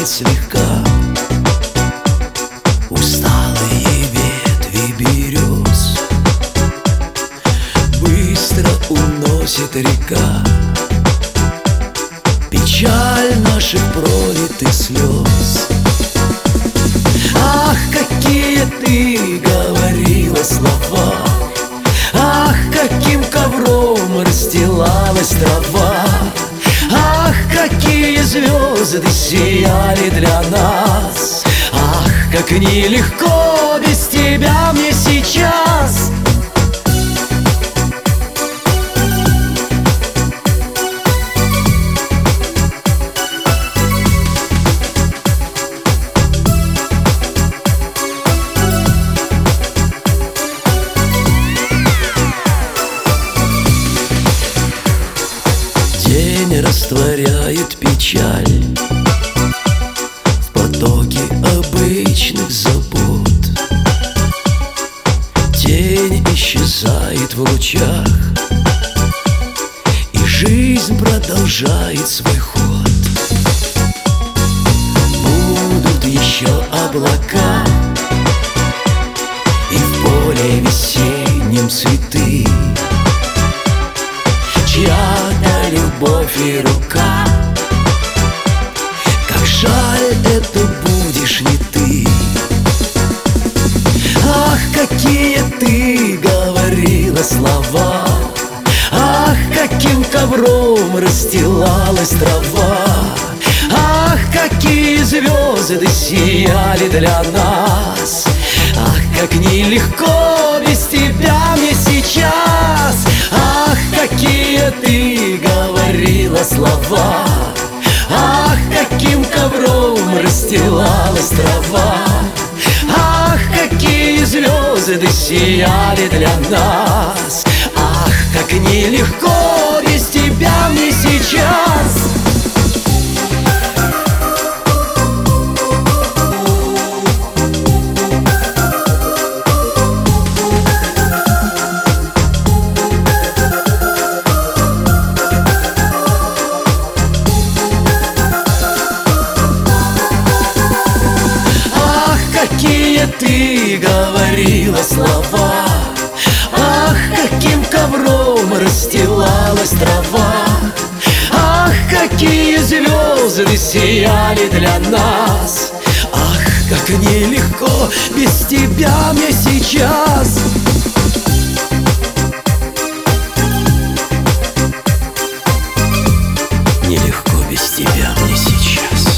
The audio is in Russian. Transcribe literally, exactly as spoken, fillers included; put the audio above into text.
дрожит слегка. Усталые ветви берез быстро уносит река. Печаль наших пролитых слез. Ах, какие ты говорила слова! Ах, каким ковром расстилалась трава! Ах, какие звезды сияли для нас! Ах, как нелегко без тебя мне сейчас! День растворяет печаль в потоке обычных забот. Тень исчезает в лучах, и жизнь продолжает свой ход. Будут еще облака, и в поле весеннем цветы, чья-то любовь и рука. Как жаль, это будешь не ты. Ах, какие ты говорила слова! Ах, каким ковром расстилалась трава! Ах, какие звезды сияли для нас! Ах, как нелегко без тебя мне сейчас! Ах, какие ты говорила слова! Ах, каким ковром расстилалась трава! Ах, какие звезды сияли для нас! Ах, как нелегко без тебя мне сейчас! Какие ты говорила слова! Ах, каким ковром расстилалась трава! Ах, какие звезды сияли для нас! Ах, как нелегко без тебя мне сейчас! Нелегко без тебя мне сейчас.